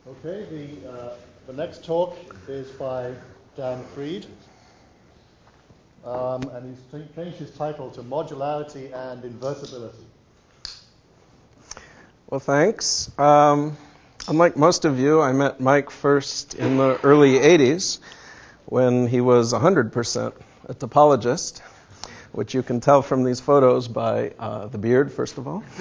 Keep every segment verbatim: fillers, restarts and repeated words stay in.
Okay, the, uh, the next talk is by Dan Freed, um, and he's changed his title to Modularity and Invertibility. Well, thanks. Um, unlike most of you, I met Mike first in the early eighties when he was one hundred percent a topologist, which you can tell from these photos by uh, the beard, first of all.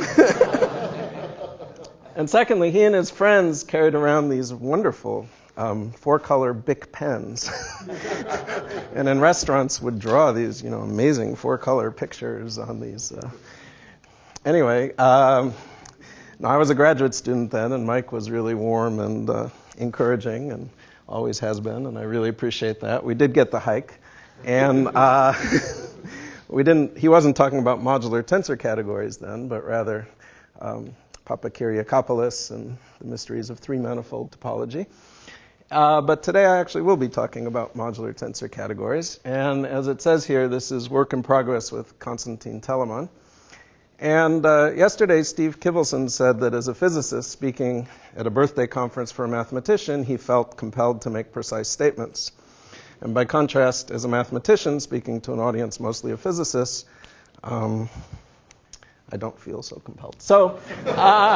And secondly, he and his friends carried around these wonderful um, four-color Bic pens, and in restaurants would draw these, you know, amazing four-color pictures on these. Uh... Anyway, um, no, I was a graduate student then, and Mike was really warm and uh, encouraging, and always has been, and I really appreciate that. We did get the hike, and uh, we didn't. He wasn't talking about modular tensor categories then, but rather. Um, Papakyriakopoulos and the mysteries of three-manifold topology. Uh, but today I actually will be talking about modular tensor categories. And as it says here, this is work in progress with Konstantin Telemann. And uh, yesterday, Steve Kivelson said that as a physicist speaking at a birthday conference for a mathematician, he felt compelled to make precise statements. And by contrast, as a mathematician speaking to an audience mostly of physicists, um, I don't feel so compelled. So, uh,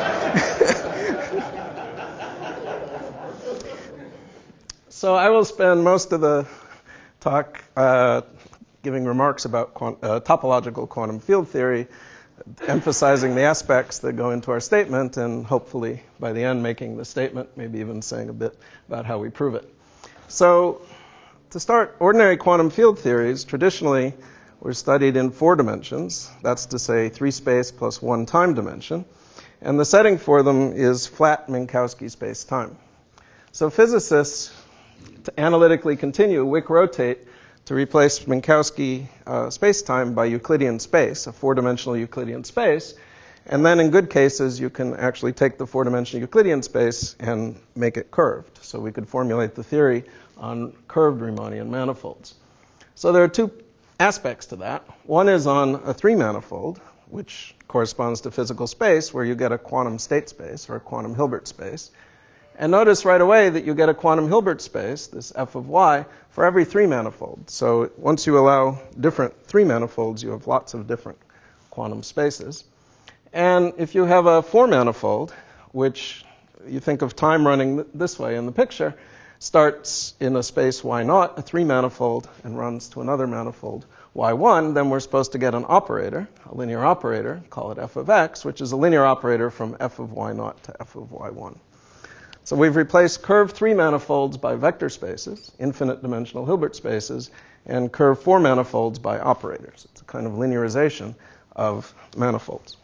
so I will spend most of the talk uh, giving remarks about quant- uh, topological quantum field theory, emphasizing the aspects that go into our statement, and hopefully by the end making the statement, maybe even saying a bit about how we prove it. So, to start, ordinary quantum field theories traditionally were studied in four dimensions. That's to say three space plus one time dimension. And the setting for them is flat Minkowski space-time. So physicists, to analytically continue, Wick rotate to replace Minkowski uh, space-time by Euclidean space, a four-dimensional Euclidean space. And then in good cases, you can actually take the four-dimensional Euclidean space and make it curved. So we could formulate the theory on curved Riemannian manifolds. So there are two aspects to that. One is on a three-manifold, which corresponds to physical space, where you get a quantum state space, or a quantum Hilbert space. And notice right away that you get a quantum Hilbert space, this f of y, for every three-manifold. So once you allow different three-manifolds, you have lots of different quantum spaces. And if you have a four-manifold, which you think of time running th- this way in the picture, starts in a space y naught, a three-manifold, and runs to another manifold y one, then we're supposed to get an operator, a linear operator, call it f of x, which is a linear operator from f of y naught to f of y one. So we've replaced curved three-manifolds by vector spaces, infinite-dimensional Hilbert spaces, and curved four-manifolds by operators. It's a kind of linearization of manifolds.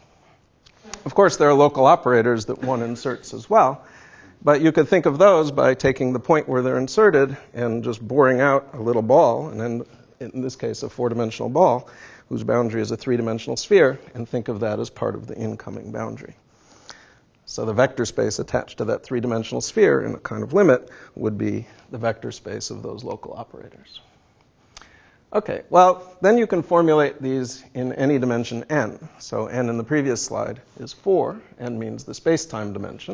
Of course, there are local operators that one inserts as well. But you could think of those by taking the point where they're inserted and just boring out a little ball, and then, in this case, a four-dimensional ball, whose boundary is a three-dimensional sphere, and think of that as part of the incoming boundary. So the vector space attached to that three-dimensional sphere in a kind of limit would be the vector space of those local operators. Okay, well, then you can formulate these in any dimension n. So n in the previous slide is four. N means the space-time dimension.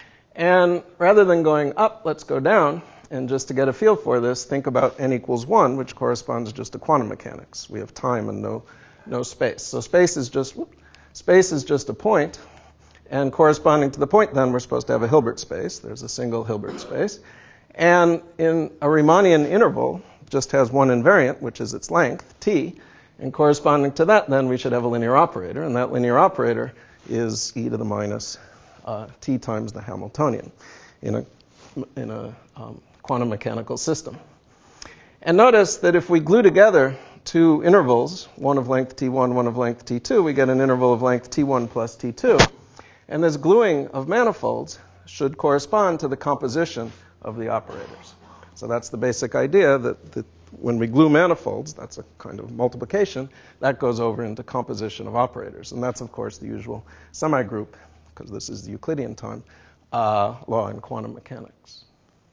And rather than going up, let's go down. And just to get a feel for this, think about n equals one, which corresponds just to quantum mechanics. We have time and no, no space. So space is just whoop, space is just a point. And corresponding to the point, then, we're supposed to have a Hilbert space. There's a single Hilbert space. And in a Riemannian interval, just has one invariant, which is its length, t. And corresponding to that, then, we should have a linear operator. And that linear operator is e to the minus Uh, t times the Hamiltonian in a, in a um, quantum mechanical system. And notice that if we glue together two intervals, one of length t one, one of length t two, we get an interval of length t one plus t two. And this gluing of manifolds should correspond to the composition of the operators. So that's the basic idea that, that when we glue manifolds, that's a kind of multiplication, that goes over into composition of operators. And that's, of course, the usual semi-group, because this is the Euclidean time, uh, law in quantum mechanics.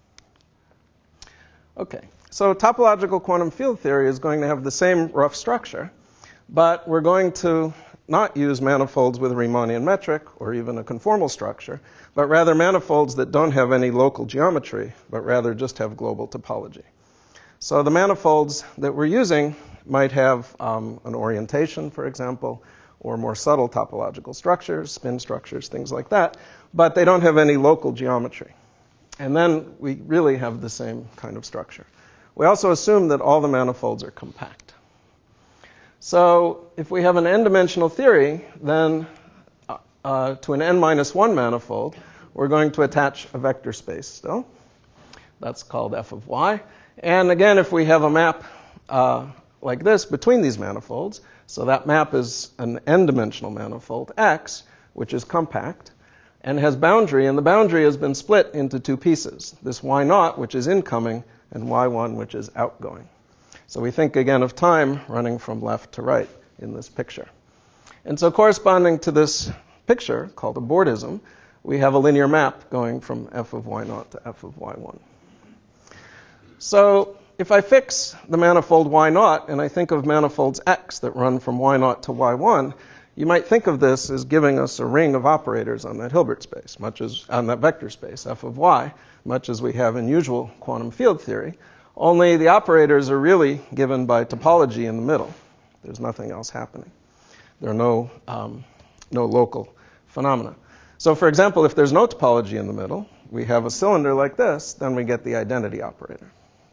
Okay, so topological quantum field theory is going to have the same rough structure, but we're going to not use manifolds with a Riemannian metric or even a conformal structure, but rather manifolds that don't have any local geometry, but rather just have global topology. So the manifolds that we're using might have um, an orientation, for example, or more subtle topological structures, spin structures, things like that, but they don't have any local geometry. And then we really have the same kind of structure. We also assume that all the manifolds are compact. So if we have an n-dimensional theory, then uh, to an n minus one manifold, we're going to attach a vector space still. That's called f of y. And again, if we have a map uh, like this between these manifolds, so that map is an n-dimensional manifold, X, which is compact, and has boundary, and the boundary has been split into two pieces, this y naught, which is incoming, and y one, which is outgoing. So we think again of time running from left to right in this picture. And so corresponding to this picture, called a Bordism, we have a linear map going from f of y naught to f of y one. So if I fix the manifold y naught, and I think of manifolds X that run from y naught to y one, you might think of this as giving us a ring of operators on that Hilbert space, much as on that vector space, f of y, much as we have in usual quantum field theory, only the operators are really given by topology in the middle. There's nothing else happening. There are no, um, no local phenomena. So for example, if there's no topology in the middle, we have a cylinder like this, then we get the identity operator.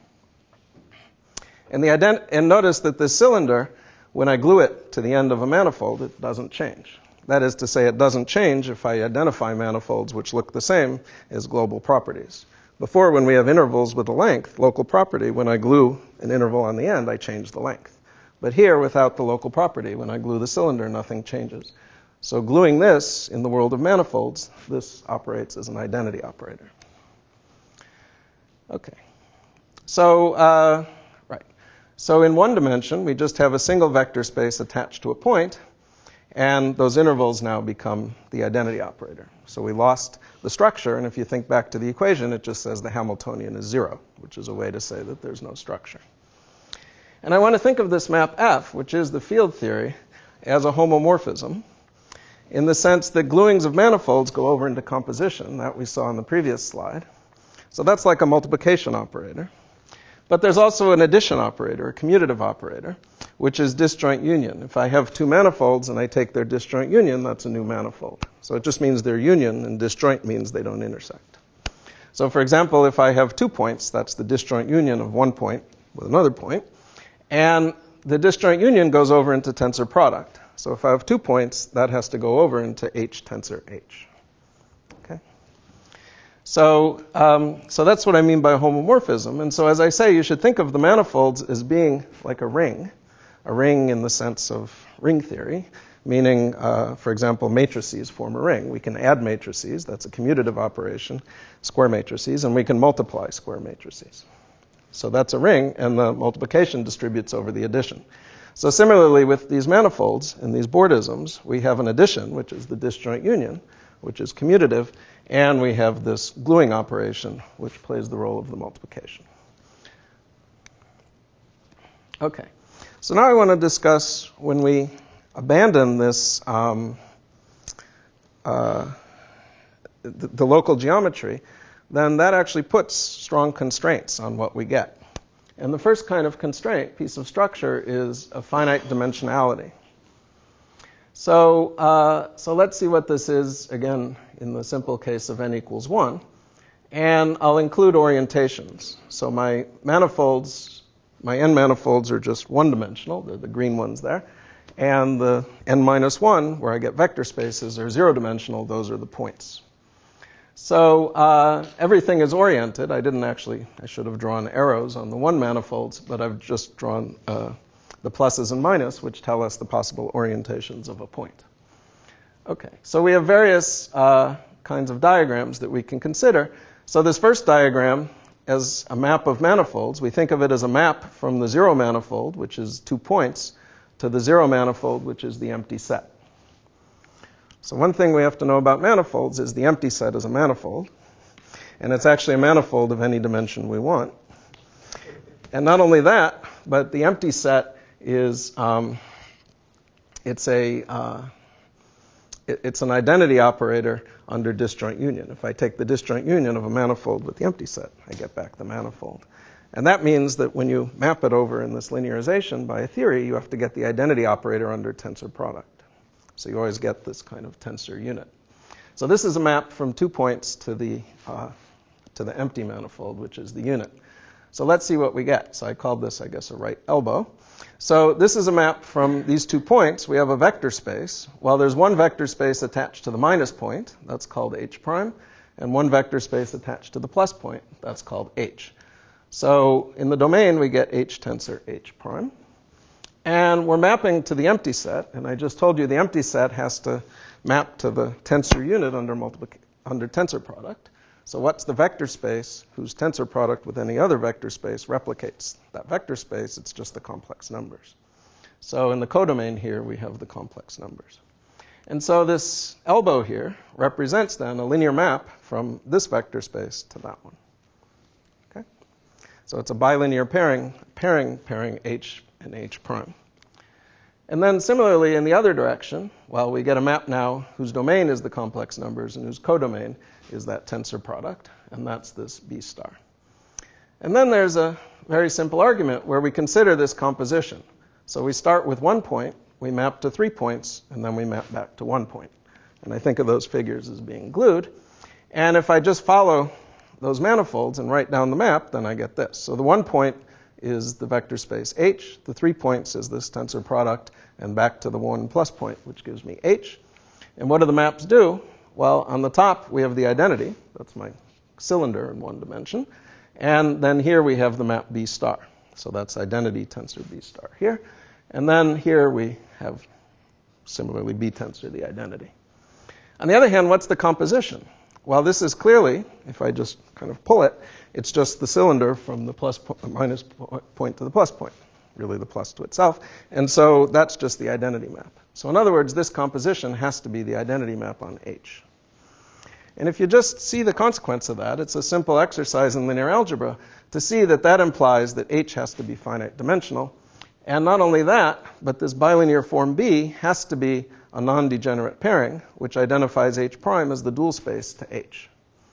And, the ident- and notice that this cylinder, when I glue it to the end of a manifold, it doesn't change. That is to say, it doesn't change if I identify manifolds which look the same as global properties. Before, when we have intervals with a length, local property, when I glue an interval on the end, I change the length. But here, without the local property, when I glue the cylinder, nothing changes. So gluing this in the world of manifolds, this operates as an identity operator. Okay. So, uh, right. So in one dimension, we just have a single vector space attached to a point, and those intervals now become the identity operator. So we lost the structure, and if you think back to the equation, it just says the Hamiltonian is zero, which is a way to say that there's no structure. And I want to think of this map F, which is the field theory, as a homomorphism, in the sense that gluings of manifolds go over into composition, that we saw in the previous slide. So that's like a multiplication operator. But there's also an addition operator, a commutative operator, which is disjoint union. If I have two manifolds and I take their disjoint union, that's a new manifold. So it just means they're union, and disjoint means they don't intersect. So for example, if I have two points, that's the disjoint union of one point with another point, and the disjoint union goes over into tensor product. So if I have two points, that has to go over into H tensor H. Okay? So, um, so that's what I mean by homomorphism. And so as I say, you should think of the manifolds as being like a ring, a ring in the sense of ring theory, meaning, uh, for example, matrices form a ring. We can add matrices, that's a commutative operation, square matrices, and we can multiply square matrices. So that's a ring, and the multiplication distributes over the addition. So similarly with these manifolds and these Bordisms, we have an addition, which is the disjoint union, which is commutative, and we have this gluing operation, which plays the role of the multiplication. Okay, so now I want to discuss when we abandon this, um, uh, the, the local geometry, then that actually puts strong constraints on what we get. And the first kind of constraint, piece of structure, is a finite dimensionality. So, uh, so let's see what this is, again, in the simple case of n equals one. And I'll include orientations. So my manifolds, my n manifolds are just one-dimensional. They're the green ones there. And the n minus one, where I get vector spaces, are zero-dimensional. Those are the points. So uh, everything is oriented. I didn't actually, I should have drawn arrows on the one manifolds, but I've just drawn uh, the pluses and minus, which tell us the possible orientations of a point. Okay, so we have various uh, kinds of diagrams that we can consider. So this first diagram, as a map of manifolds, we think of it as a map from the zero manifold, which is two points, to the zero manifold, which is the empty set. So one thing we have to know about manifolds is the empty set is a manifold, and it's actually a manifold of any dimension we want. And not only that, but the empty set is um, it's a uh, it, it's an identity operator under disjoint union. If I take the disjoint union of a manifold with the empty set, I get back the manifold. And that means that when you map it over in this linearization by a theory, you have to get the identity operator under tensor product. So you always get this kind of tensor unit. So this is a map from two points to the uh, to the empty manifold, which is the unit. So let's see what we get. So I called this, I guess, a right elbow. So this is a map from these two points. We have a vector space. Well, there's one vector space attached to the minus point. That's called H prime. And one vector space attached to the plus point. That's called H. So in the domain, we get H tensor H prime. And we're mapping to the empty set. And I just told you the empty set has to map to the tensor unit under, multiplic- under tensor product. So what's the vector space whose tensor product with any other vector space replicates that vector space? It's just the complex numbers. So in the codomain here, we have the complex numbers. And so this elbow here represents then a linear map from this vector space to that one. Okay? So it's a bilinear pairing, pairing, pairing H and H prime. And then similarly in the other direction, well, we get a map now whose domain is the complex numbers and whose codomain is that tensor product, and that's this B star. And then there's a very simple argument where we consider this composition. So we start with one point, we map to three points, and then we map back to one point. And I think of those figures as being glued. And if I just follow those manifolds and write down the map, then I get this. So the one point is the vector space H. The three points is this tensor product, and back to the one plus point, which gives me H. And what do the maps do? Well, on the top, we have the identity. That's my cylinder in one dimension. And then here we have the map B star. So that's identity tensor B star here. And then here we have, similarly, B tensor, the identity. On the other hand, what's the composition? Well, this is clearly, if I just kind of pull it, it's just the cylinder from the plus po- minus point to the plus point, really the plus to itself. And so that's just the identity map. So in other words, this composition has to be the identity map on H. And if you just see the consequence of that, it's a simple exercise in linear algebra to see that that implies that H has to be finite dimensional. And not only that, but this bilinear form B has to be a non-degenerate pairing, which identifies H prime as the dual space to H.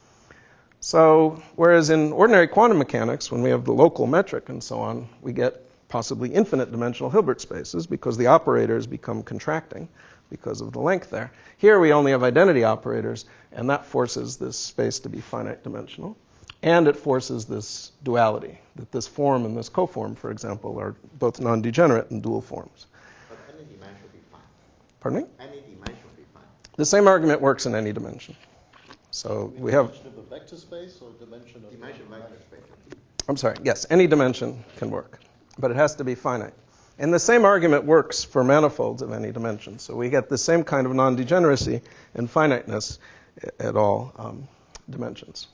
So whereas in ordinary quantum mechanics, when we have the local metric and so on, we get possibly infinite dimensional Hilbert spaces because the operators become contracting because of the length there. Here we only have identity operators, and that forces this space to be finite dimensional. And it forces this duality, that this form and this coform, for example, are both non-degenerate and dual forms. But any dimension will be fine. Pardon me? Any dimension will be fine. The same argument works in any dimension. So we have... Dimension of the vector space or dimension of... Dimension vector space. I'm sorry, yes, any dimension can work, but it has to be finite. And the same argument works for manifolds of any dimension. So we get the same kind of non-degeneracy and finiteness at all um, dimensions.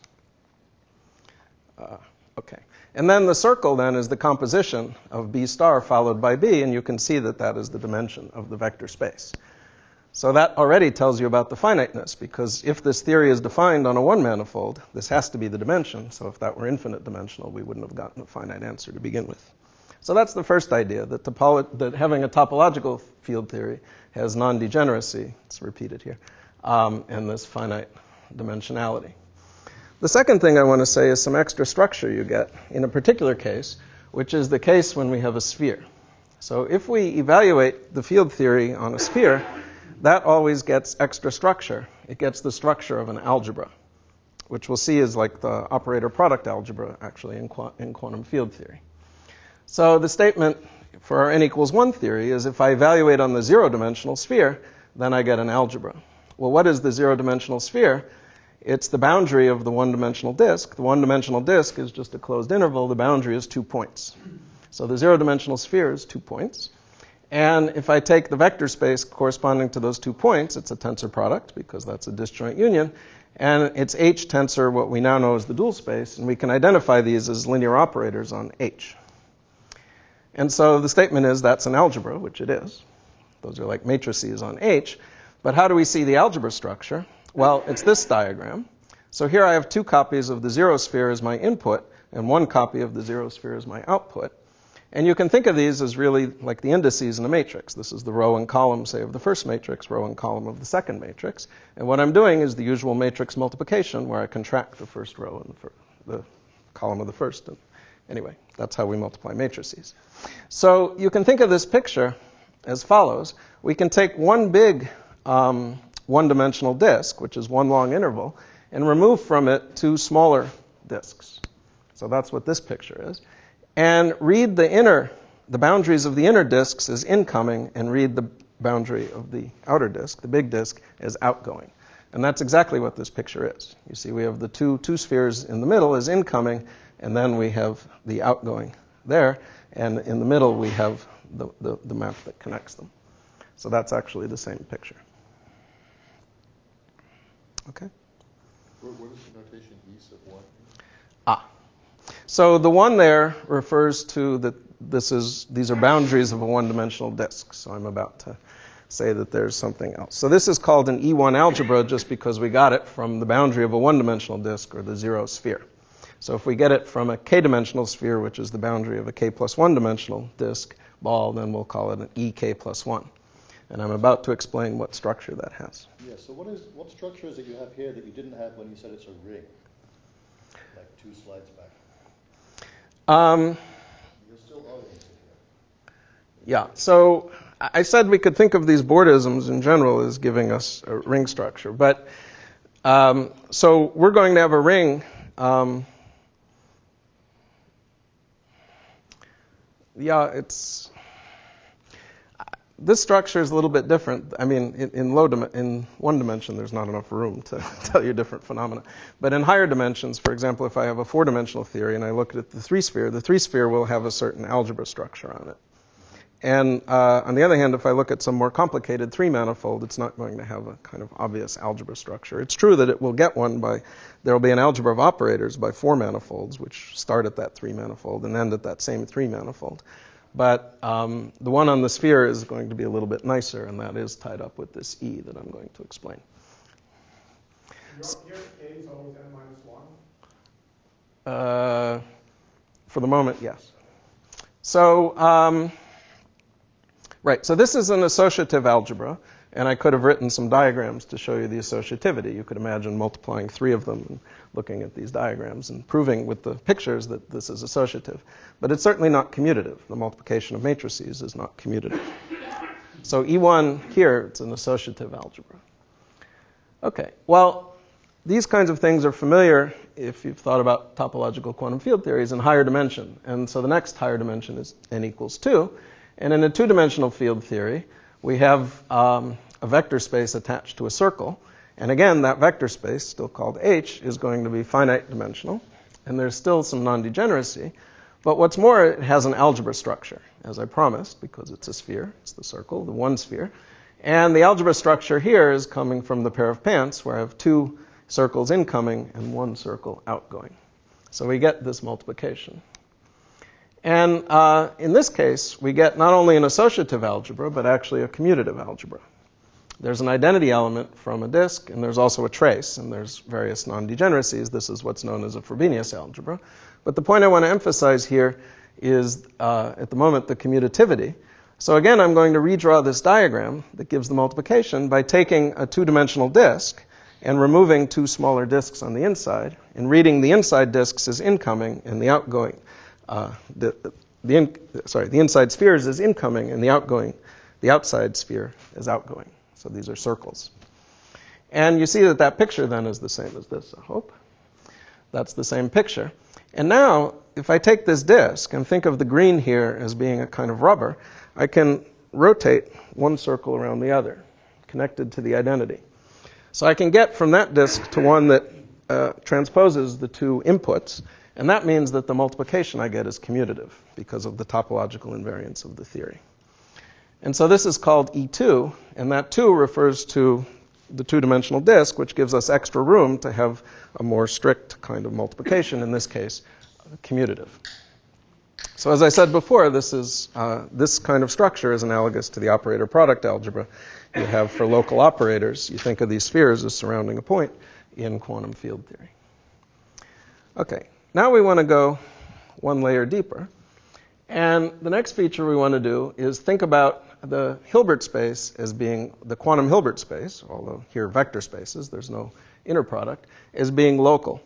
Uh, okay. And then the circle then is the composition of B star followed by B, and you can see that that is the dimension of the vector space. So that already tells you about the finiteness, because if this theory is defined on a one manifold, this has to be the dimension. So if that were infinite dimensional, we wouldn't have gotten a finite answer to begin with. So that's the first idea, that, topolo- that having a topological field theory has non-degeneracy, it's repeated here, um, and this finite dimensionality. The second thing I want to say is some extra structure you get in a particular case, which is the case when we have a sphere. So if we evaluate the field theory on a sphere, that always gets extra structure. It gets the structure of an algebra, which we'll see is like the operator product algebra, actually, in, qu- in quantum field theory. So the statement for our n equals one theory is if I evaluate on the zero-dimensional sphere, then I get an algebra. Well, what is the zero-dimensional sphere? It's the boundary of the one-dimensional disk. The one-dimensional disk is just a closed interval. The boundary is two points. So the zero-dimensional sphere is two points. And if I take the vector space corresponding to those two points, it's a tensor product because that's a disjoint union. And it's H tensor what we now know as the dual space. And we can identify these as linear operators on H. And so the statement is that's an algebra, which it is. Those are like matrices on H. But how do we see the algebra structure? Well, it's this diagram. So here I have two copies of the zero sphere as my input and one copy of the zero sphere as my output. And you can think of these as really like the indices in a matrix. This is the row and column, say, of the first matrix, row and column of the second matrix. And what I'm doing is the usual matrix multiplication, where I contract the first row and the, fir- the column of the first. And anyway, that's how we multiply matrices. So you can think of this picture as follows. We can take one big um, one-dimensional disk, which is one long interval, and remove from it two smaller disks. So that's what this picture is. And read the inner, the boundaries of the inner disks as incoming, and read the boundary of the outer disk, the big disk, as outgoing. And that's exactly what this picture is. You see, we have the two, two spheres in the middle as incoming, and then we have the outgoing there, and in the middle we have the, the, the map that connects them. So that's actually the same picture. Okay? What, what is the notation E sub one? Ah. So the one there refers to that this is these are boundaries of a one-dimensional disk. So I'm about to say that there's something else. So this is called an E one algebra just because we got it from the boundary of a one-dimensional disk, or the zero sphere. So if we get it from a k-dimensional sphere, which is the boundary of a k plus one-dimensional disk ball, then we'll call it an E k plus one. And I'm about to explain what structure that has. Yeah, so what is what structure is it you have here that you didn't have when you said it's a ring? Like two slides back. Um, You're still oriented here. yeah, so I said we could think of these Bordisms in general as giving us a ring structure. But um, so we're going to have a ring. Um, yeah, it's this structure is a little bit different. I mean, in, in low dim- in one dimension, there's not enough room to tell you different phenomena. But in higher dimensions, for example, if I have a four-dimensional theory and I look at the three-sphere, the three-sphere will have a certain algebra structure on it. And uh, on the other hand, if I look at some more complicated three-manifold, it's not going to have a kind of obvious algebra structure. It's true that it will get one by, there will be an algebra of operators by four manifolds, which start at that three-manifold and end at that same three-manifold. But um, the one on the sphere is going to be a little bit nicer, and that is tied up with this E that I'm going to explain. Your, your K is always n minus one? Uh, for the moment, yes. So, um, right, so this is an associative algebra, and I could have written some diagrams to show you the associativity. You could imagine multiplying three of them and looking at these diagrams and proving with the pictures that this is associative. But it's certainly not commutative. The multiplication of matrices is not commutative. So E one here, it's an associative algebra. Okay, well, these kinds of things are familiar if you've thought about topological quantum field theories in higher dimension. And so the next higher dimension is n equals two. And in a two-dimensional field theory, we have um, a vector space attached to a circle. And again, that vector space, still called H, is going to be finite dimensional. And there's still some non-degeneracy. But what's more, it has an algebra structure, as I promised, because it's a sphere. It's the circle, the one sphere. And the algebra structure here is coming from the pair of pants, where I have two circles incoming and one circle outgoing. So we get this multiplication. And uh, in this case, we get not only an associative algebra, but actually a commutative algebra. There's an identity element from a disk, and there's also a trace, and there's various non-degeneracies. This is what's known as a Frobenius algebra. But the point I want to emphasize here is, uh, at the moment, the commutativity. So again, I'm going to redraw this diagram that gives the multiplication by taking a two-dimensional disk and removing two smaller disks on the inside, and reading the inside disks as incoming and the outgoing. Uh, the, the in, sorry, the inside spheres as incoming and the outgoing, the outside sphere as outgoing. So these are circles. And you see that that picture then is the same as this, I hope. That's the same picture. And now, if I take this disk and think of the green here as being a kind of rubber, I can rotate one circle around the other, connected to the identity. So I can get from that disk to one that uh, transposes the two inputs, and that means that the multiplication I get is commutative because of the topological invariance of the theory. And so this is called E two, and that two refers to the two-dimensional disk, which gives us extra room to have a more strict kind of multiplication, in this case, commutative. So as I said before, this is uh, this kind of structure is analogous to the operator product algebra you have for local operators. You think of these spheres as surrounding a point in quantum field theory. Okay, now we want to go one layer deeper. And the next feature we want to do is think about the Hilbert space as being the quantum Hilbert space, although here vector spaces, there's no inner product, as being local.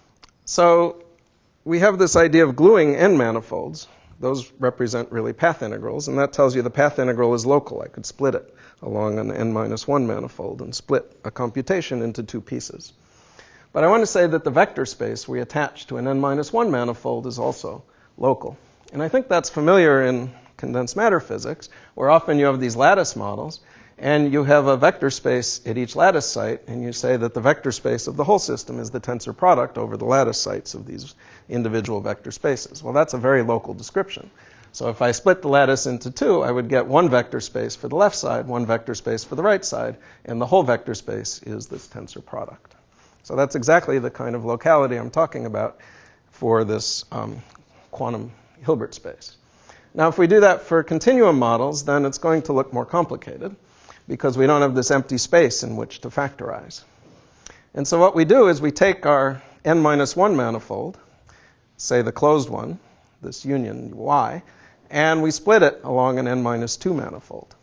So we have this idea of gluing n manifolds. Those represent really path integrals, and that tells you the path integral is local. I could split it along an n minus one manifold and split a computation into two pieces. But I want to say that the vector space we attach to an n minus one manifold is also local. And I think that's familiar in condensed matter physics, where often you have these lattice models, and you have a vector space at each lattice site, and you say that the vector space of the whole system is the tensor product over the lattice sites of these individual vector spaces. Well, that's a very local description. So if I split the lattice into two, I would get one vector space for the left side, one vector space for the right side, and the whole vector space is this tensor product. So that's exactly the kind of locality I'm talking about for this um, quantum Hilbert space. Now, if we do that for continuum models, then it's going to look more complicated because we don't have this empty space in which to factorize. And so what we do is we take our n minus one manifold, say the closed one, this union Y, and we split it along an n minus two manifold.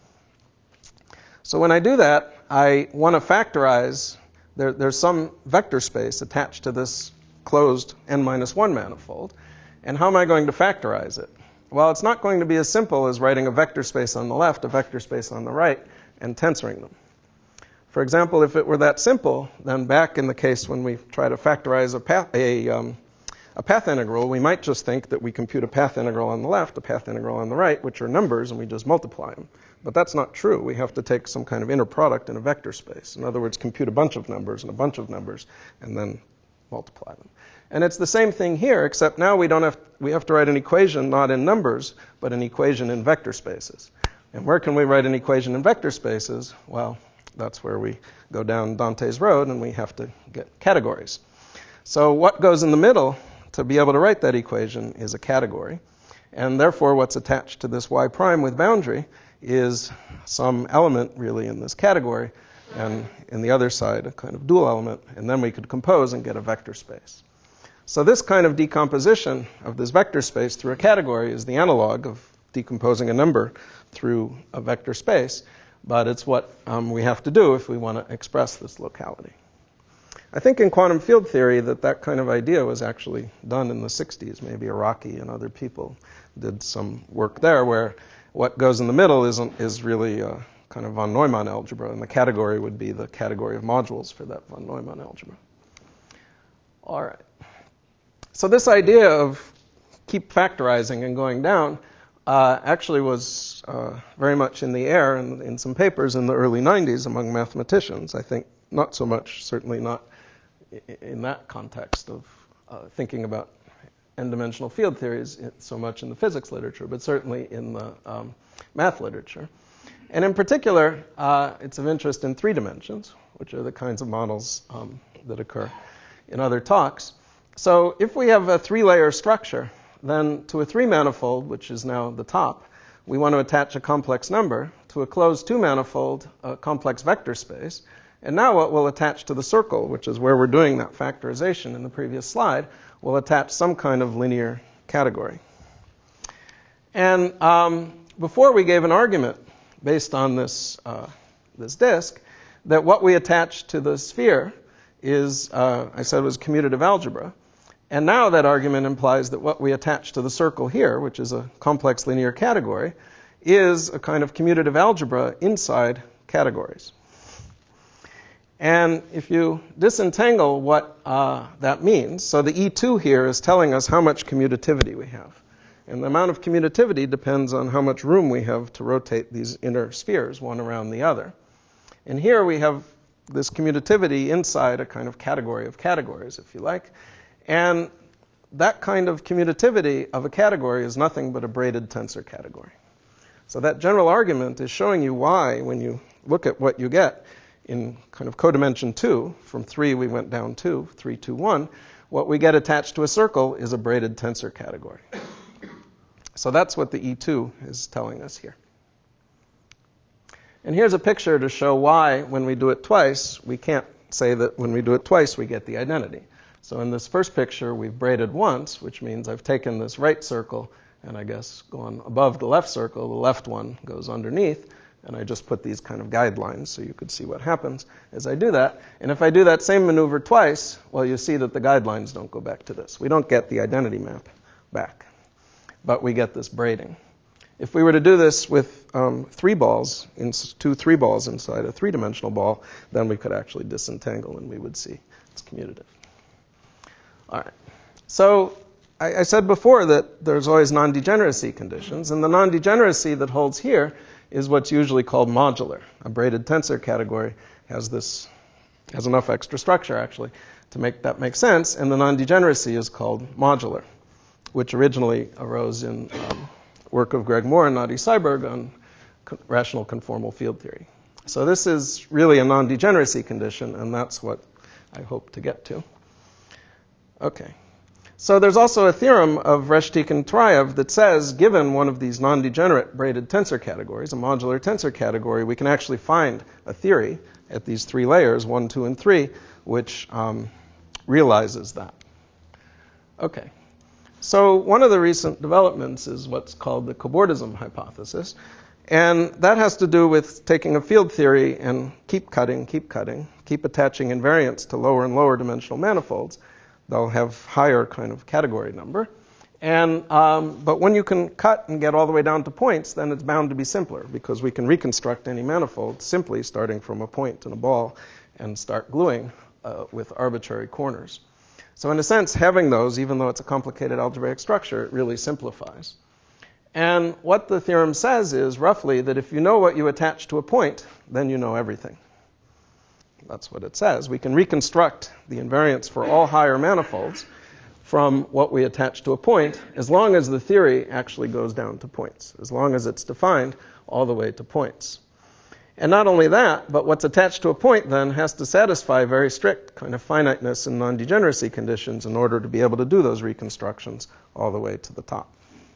So when I do that, I want to factorize, there, there's some vector space attached to this closed n minus one manifold. And how am I going to factorize it? Well, it's not going to be as simple as writing a vector space on the left, a vector space on the right, and tensoring them. For example, if it were that simple, then back in the case when we try to factorize a path, a, um, a path integral, we might just think that we compute a path integral on the left, a path integral on the right, which are numbers, and we just multiply them. But that's not true. We have to take some kind of inner product in a vector space. In other words, compute a bunch of numbers and a bunch of numbers, and then multiply them. And it's the same thing here, except now we don't have we have to write an equation not in numbers, but an equation in vector spaces. And where can we write an equation in vector spaces? Well, that's where we go down Dante's road and we have to get categories. So what goes in the middle to be able to write that equation is a category. And therefore what's attached to this y prime with boundary is some element really in this category, and in the other side a kind of dual element, and then we could compose and get a vector space. So this kind of decomposition of this vector space through a category is the analog of decomposing a number through a vector space, but it's what um, we have to do if we want to express this locality. I think in quantum field theory that that kind of idea was actually done in the sixties. Maybe Araki and other people did some work there where what goes in the middle isn't, is really a kind of von Neumann algebra, and the category would be the category of modules for that von Neumann algebra. All right. So this idea of keep factorizing and going down uh, actually was uh, very much in the air in, in some papers in the early nineties among mathematicians. I think not so much, certainly not in that context of uh, thinking about n-dimensional field theories so much in the physics literature, but certainly in the um, math literature. And in particular, uh, it's of interest in three dimensions, which are the kinds of models um, that occur in other talks. So if we have a three-layer structure, then to a three-manifold, which is now the top, we want to attach a complex number. To a closed two-manifold, a complex vector space. And now what we'll attach to the circle, which is where we're doing that factorization in the previous slide, we'll attach some kind of linear category. And um, before we gave an argument based on this, uh, this disk, that what we attach to the sphere is, uh, I said, was commutative algebra. And now that argument implies that what we attach to the circle here, which is a complex linear category, is a kind of commutative algebra inside categories. And if you disentangle what uh, that means, so the E two here is telling us how much commutativity we have. And the amount of commutativity depends on how much room we have to rotate these inner spheres, one around the other. And here we have this commutativity inside a kind of category of categories, if you like. And that kind of commutativity of a category is nothing but a braided tensor category. So that general argument is showing you why, when you look at what you get in kind of codimension two, from three we went down two, three, two, one, what we get attached to a circle is a braided tensor category. So that's what the E two is telling us here. And here's a picture to show why, when we do it twice, we can't say that when we do it twice we get the identity. So in this first picture, we've braided once, which means I've taken this right circle and I guess going above the left circle, the left one goes underneath, and I just put these kind of guidelines so you could see what happens as I do that. And if I do that same maneuver twice, well, you see that the guidelines don't go back to this. We don't get the identity map back, but we get this braiding. If we were to do this with um, three balls, in, two three balls inside a three-dimensional ball, then we could actually disentangle and we would see it's commutative. All right. So I, I said before that there's always non-degeneracy conditions, and the non-degeneracy that holds here is what's usually called modular. A braided tensor category has this has enough extra structure actually to make that make sense, and the non-degeneracy is called modular, which originally arose in um, work of Greg Moore and Nadi Seiberg on co- rational conformal field theory. So this is really a non-degeneracy condition, and that's what I hope to get to. Okay. So there's also a theorem of Reshtik and Turayev that says, given one of these non-degenerate braided tensor categories, a modular tensor category, we can actually find a theory at these three layers, one, two, and three, which um, realizes that. Okay. So one of the recent developments is what's called the cobordism hypothesis. And that has to do with taking a field theory and keep cutting, keep cutting, keep attaching invariants to lower and lower dimensional manifolds. They'll have higher kind of category number. And um, but when you can cut and get all the way down to points, then it's bound to be simpler because we can reconstruct any manifold simply starting from a point and a ball and start gluing uh, with arbitrary corners. So in a sense, having those, even though it's a complicated algebraic structure, it really simplifies. And what the theorem says is, roughly, that if you know what you attach to a point, then you know everything. That's what it says. We can reconstruct the invariants for all higher manifolds from what we attach to a point, as long as the theory actually goes down to points, as long as it's defined all the way to points. And not only that, but what's attached to a point then has to satisfy very strict kind of finiteness and non-degeneracy conditions in order to be able to do those reconstructions all the way to the top.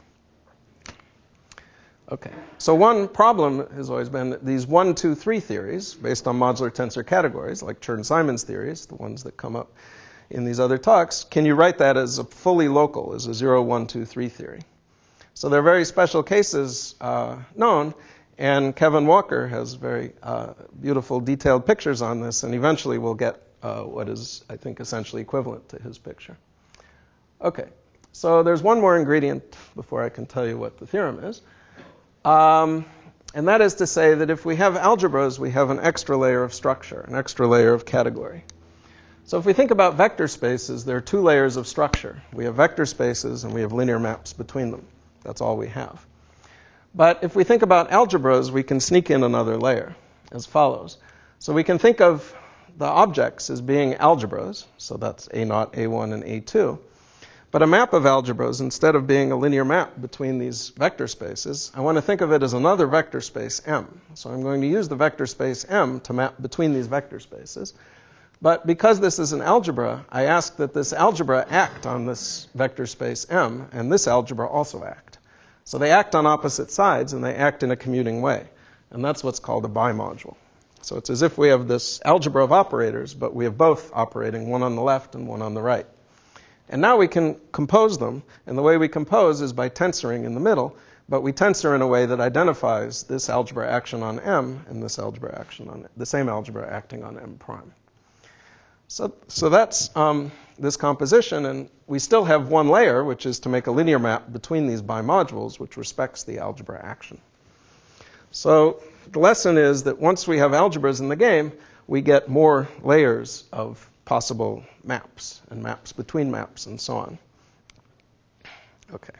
Okay, so one problem has always been that these one, two, three theories, based on modular tensor categories, like Chern-Simons theories, the ones that come up in these other talks, can you write that as a fully local, as a zero, one, two, three theory? So there are very special cases uh, known, and Kevin Walker has very uh, beautiful, detailed pictures on this, and eventually we'll get uh, what is, I think, essentially equivalent to his picture. Okay, so there's one more ingredient before I can tell you what the theorem is. Um, and that is to say that if we have algebras, we have an extra layer of structure, an extra layer of category. So if we think about vector spaces, there are two layers of structure. We have vector spaces and we have linear maps between them. That's all we have. But if we think about algebras, we can sneak in another layer as follows. So we can think of the objects as being algebras. So that's A naught, A one, and A two. But a map of algebras, instead of being a linear map between these vector spaces, I want to think of it as another vector space M. So I'm going to use the vector space M to map between these vector spaces. But because this is an algebra, I ask that this algebra act on this vector space M, and this algebra also act. So they act on opposite sides, and they act in a commuting way. And that's what's called a bimodule. So it's as if we have this algebra of operators, but we have both operating, one on the left and one on the right. And now we can compose them, and the way we compose is by tensoring in the middle, but we tensor in a way that identifies this algebra action on M and this algebra action on the same algebra acting on M prime. So, so that's um, this composition, and we still have one layer, which is to make a linear map between these bimodules, which respects the algebra action. So the lesson is that once we have algebras in the game, we get more layers of possible maps and maps between maps and so on. Okay.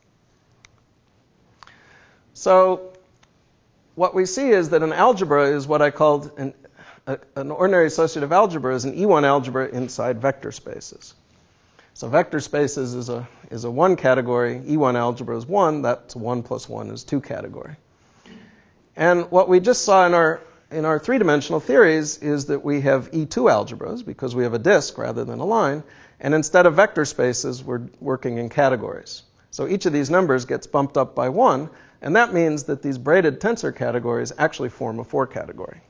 So what we see is that an algebra is what I called an A, an ordinary associative algebra is an E one algebra inside vector spaces. So vector spaces is a is a one category. E one algebra is one. That's one plus one is two category. And what we just saw in our in our three-dimensional theories is that we have E two algebras because we have a disk rather than a line. And instead of vector spaces, we're working in categories. So each of these numbers gets bumped up by one, and that means that these braided tensor categories actually form a four category.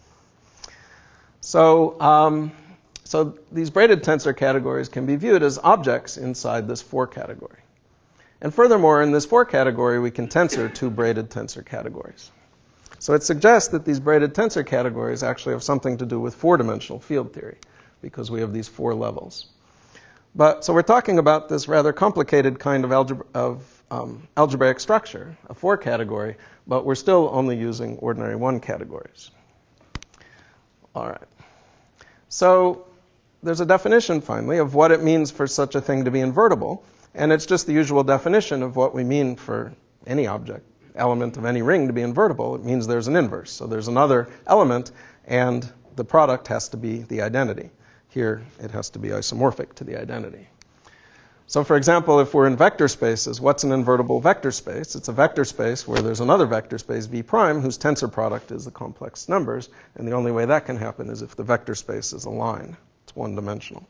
So, um, so these braided tensor categories can be viewed as objects inside this four category. And furthermore, in this four category, we can tensor two braided tensor categories. So it suggests that these braided tensor categories actually have something to do with four-dimensional field theory, because we have these four levels. But so we're talking about this rather complicated kind of, algebra, of um, algebraic structure, a four category, but we're still only using ordinary one categories. All right. So there's a definition, finally, of what it means for such a thing to be invertible, and it's just the usual definition of what we mean for any object, element of any ring to be invertible. It means there's an inverse. So there's another element, and the product has to be the identity. Here, it has to be isomorphic to the identity. So for example, if we're in vector spaces, what's an invertible vector space? It's a vector space where there's another vector space, V prime, whose tensor product is the complex numbers, and the only way that can happen is if the vector space is a line. It's one-dimensional.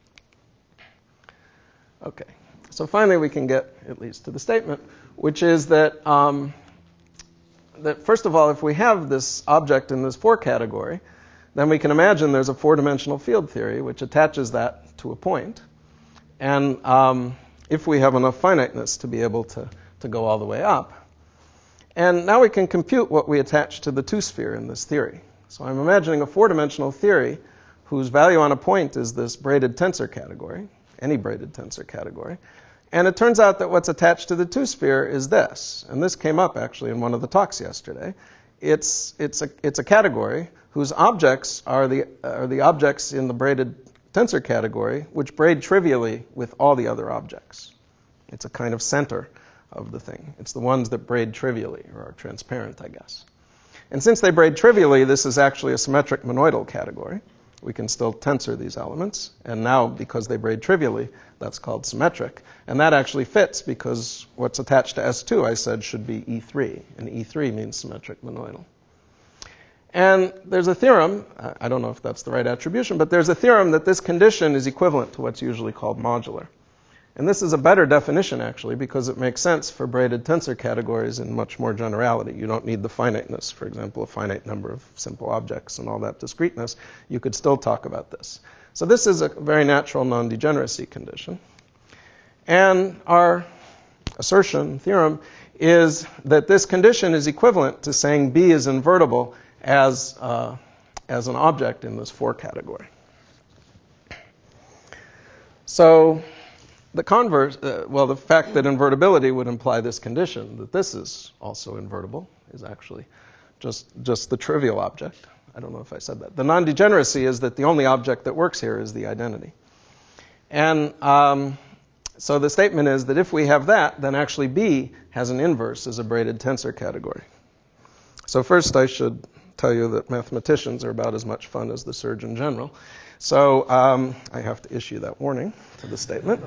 Okay, so finally we can get at least to the statement, which is that, um, that first of all, if we have this object in this four category, then we can imagine there's a four-dimensional field theory which attaches that to a point. And um, if we have enough finiteness to be able to, to go all the way up. And now we can compute what we attach to the two-sphere in this theory. So I'm imagining a four-dimensional theory whose value on a point is this braided tensor category, any braided tensor category. And it turns out that what's attached to the two-sphere is this. And this came up actually in one of the talks yesterday. It's, it's, a, it's a category whose objects are the, are the objects in the braided tensor category, which braid trivially with all the other objects. It's a kind of center of the thing. It's the ones that braid trivially, or are transparent, I guess. And since they braid trivially, this is actually a symmetric monoidal category. We can still tensor these elements. And now, because they braid trivially, that's called symmetric. And that actually fits because what's attached to S two, I said, should be E three. And E three means symmetric monoidal. And there's a theorem, I don't know if that's the right attribution, but there's a theorem that this condition is equivalent to what's usually called modular. And this is a better definition, actually, because it makes sense for braided tensor categories in much more generality. You don't need the finiteness, for example, a finite number of simple objects and all that discreteness. You could still talk about this. So this is a very natural non-degeneracy condition. And our assertion, theorem, is that this condition is equivalent to saying B is invertible as, uh, as an object in this four category. So the converse, uh, well, the fact that invertibility would imply this condition, that this is also invertible, is actually just, just the trivial object. I don't know if I said that. The non-degeneracy is that the only object that works here is the identity. And um, so the statement is that if we have that, then actually B has an inverse as a braided tensor category. So first I should tell you that mathematicians are about as much fun as the Surgeon General. So um, I have to issue that warning to the statement.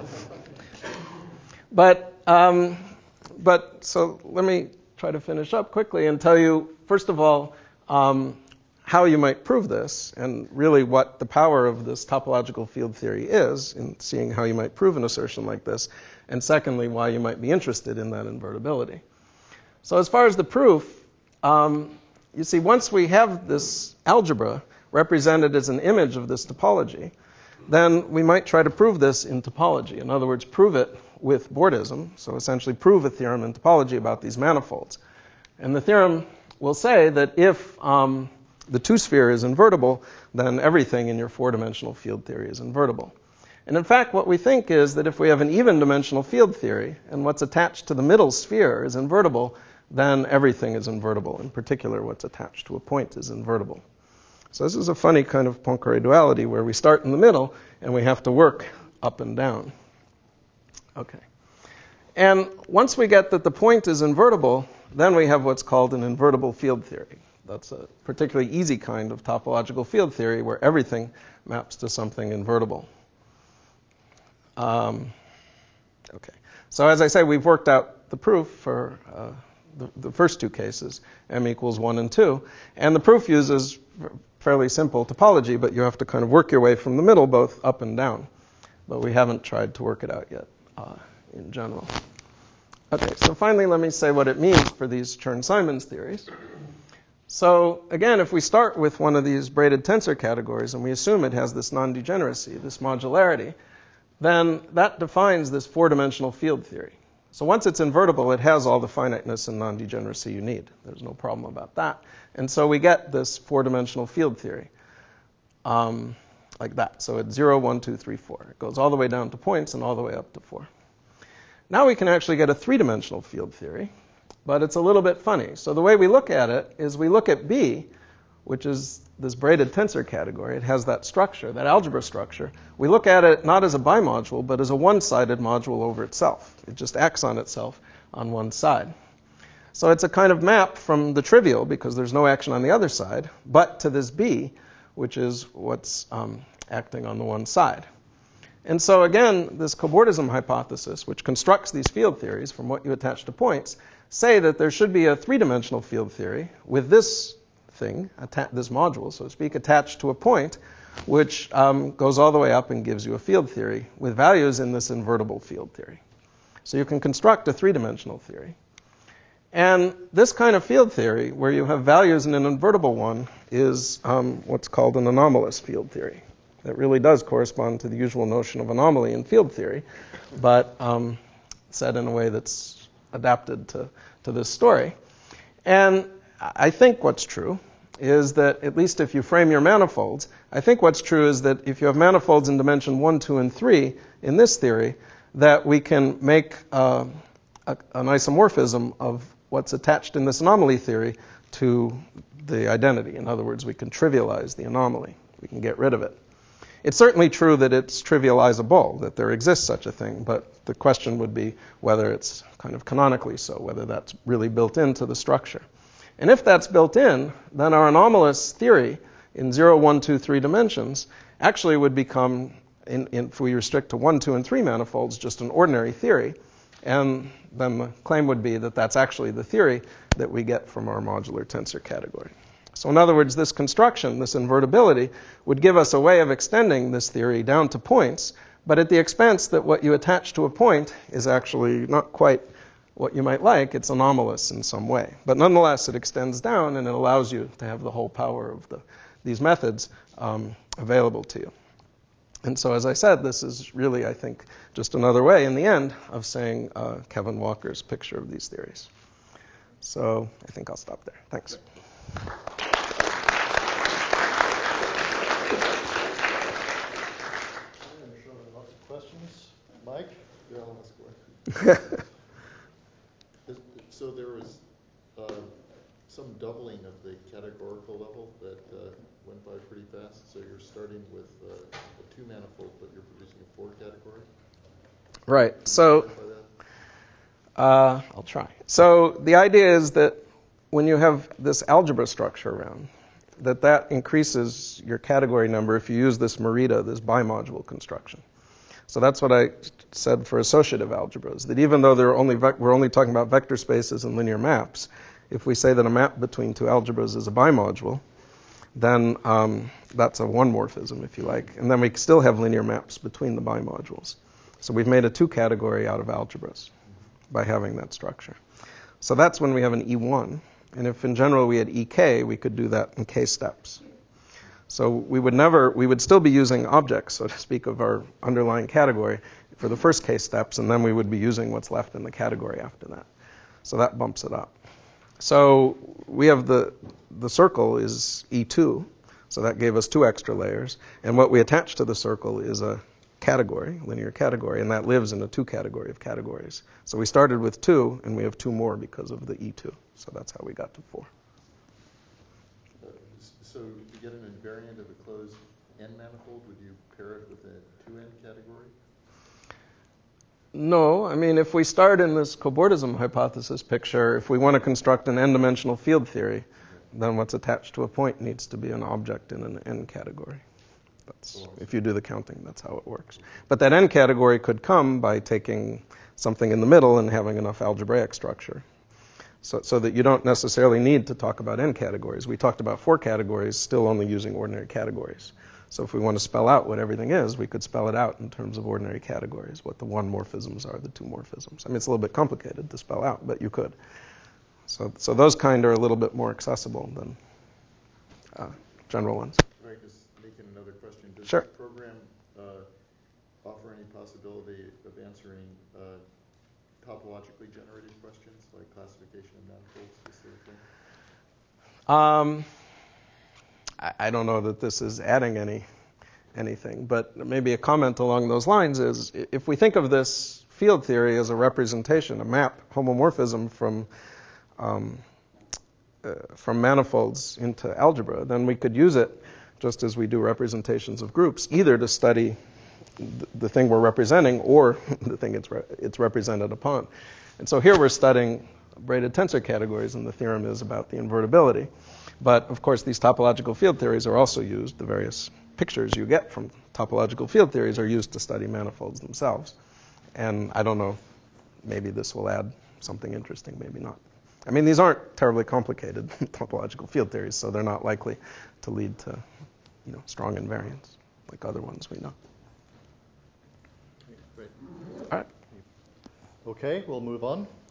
But, um, but so let me try to finish up quickly and tell you, first of all, um, how you might prove this, and really what the power of this topological field theory is in seeing how you might prove an assertion like this, and secondly, why you might be interested in that invertibility. So as far as the proof, um, you see, once we have this algebra represented as an image of this topology, then we might try to prove this in topology. In other words, prove it with Bordism, so essentially prove a theorem in topology about these manifolds. And the theorem will say that if um, the two-sphere is invertible, then everything in your four-dimensional field theory is invertible. And in fact, what we think is that if we have an even-dimensional field theory, and what's attached to the middle sphere is invertible, then everything is invertible. In particular, what's attached to a point is invertible. So this is a funny kind of Poincare duality where we start in the middle and we have to work up and down. Okay. And once we get that the point is invertible, then we have what's called an invertible field theory. That's a particularly easy kind of topological field theory where everything maps to something invertible. Um, okay. So as I say, we've worked out the proof for uh, the, the first two cases, m equals one and two. And the proof uses fairly simple topology, but you have to kind of work your way from the middle, both up and down. But we haven't tried to work it out yet uh, in general. Okay, so finally let me say what it means for these Chern-Simons theories. So again, if we start with one of these braided tensor categories and we assume it has this non-degeneracy, this modularity, then that defines this four-dimensional field theory. So once it's invertible, it has all the finiteness and non-degeneracy you need. There's no problem about that. And so we get this four-dimensional field theory, um, like that. So it's zero, one, two, three, four. It goes all the way down to points and all the way up to four. Now we can actually get a three-dimensional field theory, but it's a little bit funny. So the way we look at it is we look at B, which is this braided tensor category. It has that structure, that algebra structure. We look at it not as a bimodule, but as a one-sided module over itself. It just acts on itself on one side. So it's a kind of map from the trivial, because there's no action on the other side, but to this B, which is what's um, acting on the one side. And so again, this cobordism hypothesis, which constructs these field theories from what you attach to points, say that there should be a three-dimensional field theory with this thing, this module, so to speak, attached to a point, which um, goes all the way up and gives you a field theory with values in this invertible field theory. So you can construct a three-dimensional theory. And this kind of field theory, where you have values in an invertible one, is um, what's called an anomalous field theory. That really does correspond to the usual notion of anomaly in field theory, but um, said in a way that's adapted to, to this story. And I think what's true is that, at least if you frame your manifolds, I think what's true is that if you have manifolds in dimension one, two, and three in this theory, that we can make uh, a, an isomorphism of what's attached in this anomaly theory to the identity. In other words, we can trivialize the anomaly. We can get rid of it. It's certainly true that it's trivializable, that there exists such a thing, but the question would be whether it's kind of canonically so, whether that's really built into the structure. And if that's built in, then our anomalous theory in zero, one, two, three dimensions actually would become, in, in, if we restrict to one, two, and three manifolds, just an ordinary theory. And then the claim would be that that's actually the theory that we get from our modular tensor category. So in other words, this construction, this invertibility, would give us a way of extending this theory down to points, but at the expense that what you attach to a point is actually not quite what you might like. It's anomalous in some way. But nonetheless, it extends down, and it allows you to have the whole power of the, these methods um, available to you. And so, as I said, this is really, I think, just another way, in the end, of saying uh, Kevin Walker's picture of these theories. So I think I'll stop there. Thanks. I'm sure there are lots of questions. Mike? Yeah, I'll ask a question. Is- So there was uh, some doubling of the categorical level that uh, went by pretty fast. So you're starting with uh, a two manifold, but you're producing a four category. Right. Can you So clarify that? uh, I'll try. So the idea is that when you have this algebra structure around, that that increases your category number if you use this Morita, this bimodule construction. So that's what I said for associative algebras, that even though they're only vec- we're only talking about vector spaces and linear maps, if we say that a map between two algebras is a bimodule, then um, that's a one-morphism, if you like. And then we still have linear maps between the bimodules. So we've made a two-category out of algebras by having that structure. So that's when we have an E one. And if in general we had E K, we could do that in K steps. So we would never, we would still be using objects, so to speak, of our underlying category for the first K steps, and then we would be using what's left in the category after that. So that bumps it up. So we have the, the circle is E two, so that gave us two extra layers. And what we attach to the circle is a category, linear category, and that lives in a two category of categories. So we started with two, and we have two more because of the E two. So that's how we got to four. Uh, s- So to get an invariant of a closed n manifold, would you pair it with a two n category? No, I mean, if we start in this cobordism hypothesis picture, if we want to construct an n-dimensional field theory, then what's attached to a point needs to be an object in an n category. That's, if you do the counting, that's how it works. But that n category could come by taking something in the middle and having enough algebraic structure. So, so that you don't necessarily need to talk about n categories. We talked about four categories, still only using ordinary categories. So if we want to spell out what everything is, we could spell it out in terms of ordinary categories, what the one morphisms are, the two morphisms. I mean, it's a little bit complicated to spell out, but you could. So, so those kind are a little bit more accessible than uh, general ones. Can I just make another question? Does Sure. the program uh, offer any possibility of answering uh, topologically generated questions like classification of manifolds, this sort of thing? Um, I, I don't know that this is adding any anything, but maybe a comment along those lines is if we think of this field theory as a representation, a map, homomorphism from um, uh, from manifolds into algebra, then we could use it just as we do representations of groups, either to study th- the thing we're representing or the thing it's re- it's represented upon. And so here we're studying braided tensor categories, and the theorem is about the invertibility. But of course, these topological field theories are also used. The various pictures you get from topological field theories are used to study manifolds themselves. And I don't know, maybe this will add something interesting, maybe not. I mean, these aren't terribly complicated topological field theories, so they're not likely to lead to, you know, strong invariance like other ones we know. Great. All right. Okay, we'll move on.